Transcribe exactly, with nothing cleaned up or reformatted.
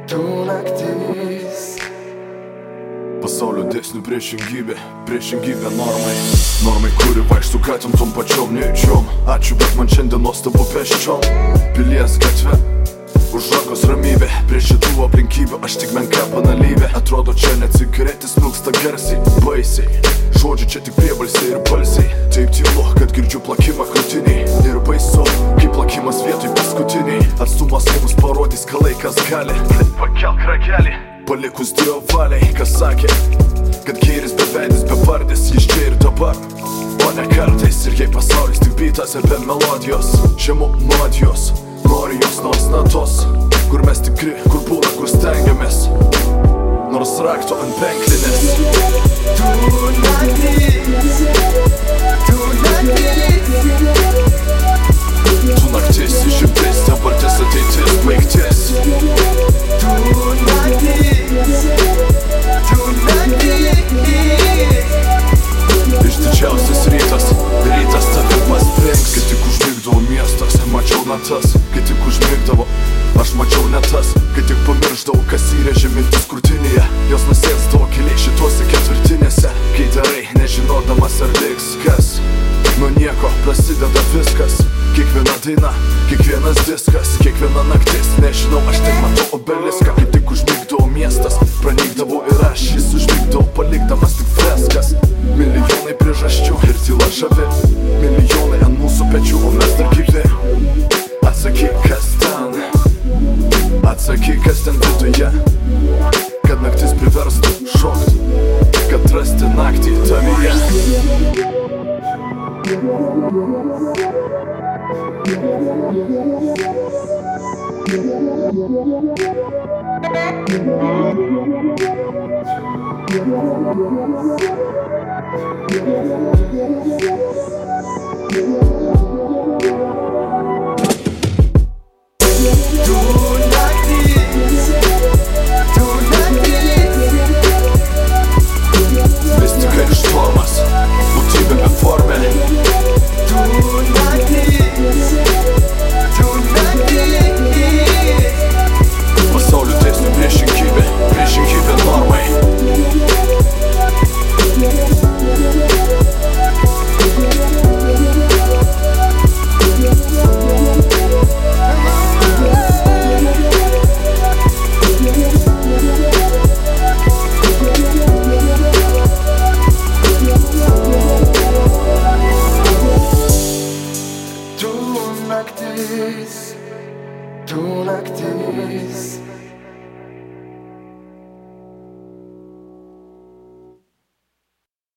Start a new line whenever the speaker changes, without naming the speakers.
Tu naktis.
Pasaulio dėsnių priešingybė, priešingybė normai. Normai, kuri vaikštų gatvėm tom pačiom nejučiom. Ačiū, bet man šiandien nuostabu pėsčiom. Pilies gatve, už rankos ramybė. Prie šitų aplinkybių aš tik menka banalybė. Atrodo, čia net cigaretės smilksta garsiai, baisiai. Žodžių čia tik priebalsiai ir balsiai. Taip tylu, kad girdžiu plakimą krūtiniai. Ir baisu, kaip plakimas vietoj paskutiniai. Atstumas mums parodys, ką laikas gali. Pakelk ragelį, palikus Dievo valiai. Kas sakė, kad gėris beveidis, bevardis, jis čia ir dabar, o ne kartais. Ir jei pasaulis tik bitas ir be melodijos, žemų nuodijos, nori jos nors natos. Kur mes tikri, kur būna, kur stengiamės, nors rakto ant penklinės.
Tu naktis. Tu naktis.
Tu naktis, išimtis, dabartis, ateitis, baigtis.
Tu naktis. Tu naktis.
Išdidžiausias rytas, rytas tave pasprings. Kai tik užmigdavo miestas, mačiau natas. Kai tik užmigdavo, aš mačiau ne tas. Kai tik pamiršdavau, kas įrėžė mintis krūtinėje, jos nusėsdavo keliai šituose ketvirtinėse. Kai darai, nežinodamas ar liks kas, nuo nieko prasideda viskas. Kiekviena daina, kiekvienas diskas, kiekviena naktis, nežinau, aš tik matau obeliską. Kai tik užmigdavo miestas, pranykdavau ir aš, jis užmigdavo, palikdamas tik freskas. Milijonai priežasčių ir tyla žavi, milijonai ant mūsų pečių, o mes dar gyvi. Atsakyk, kas ten, atsakyk, kas ten viduje, kad naktis priverstų šokt, kad rasti naktį tavyje. Mistika ir štormas, būtybė beformė. Pasaulio dėsnių priešingybė, priešingybė normai.
Tu naktis. Tu naktis.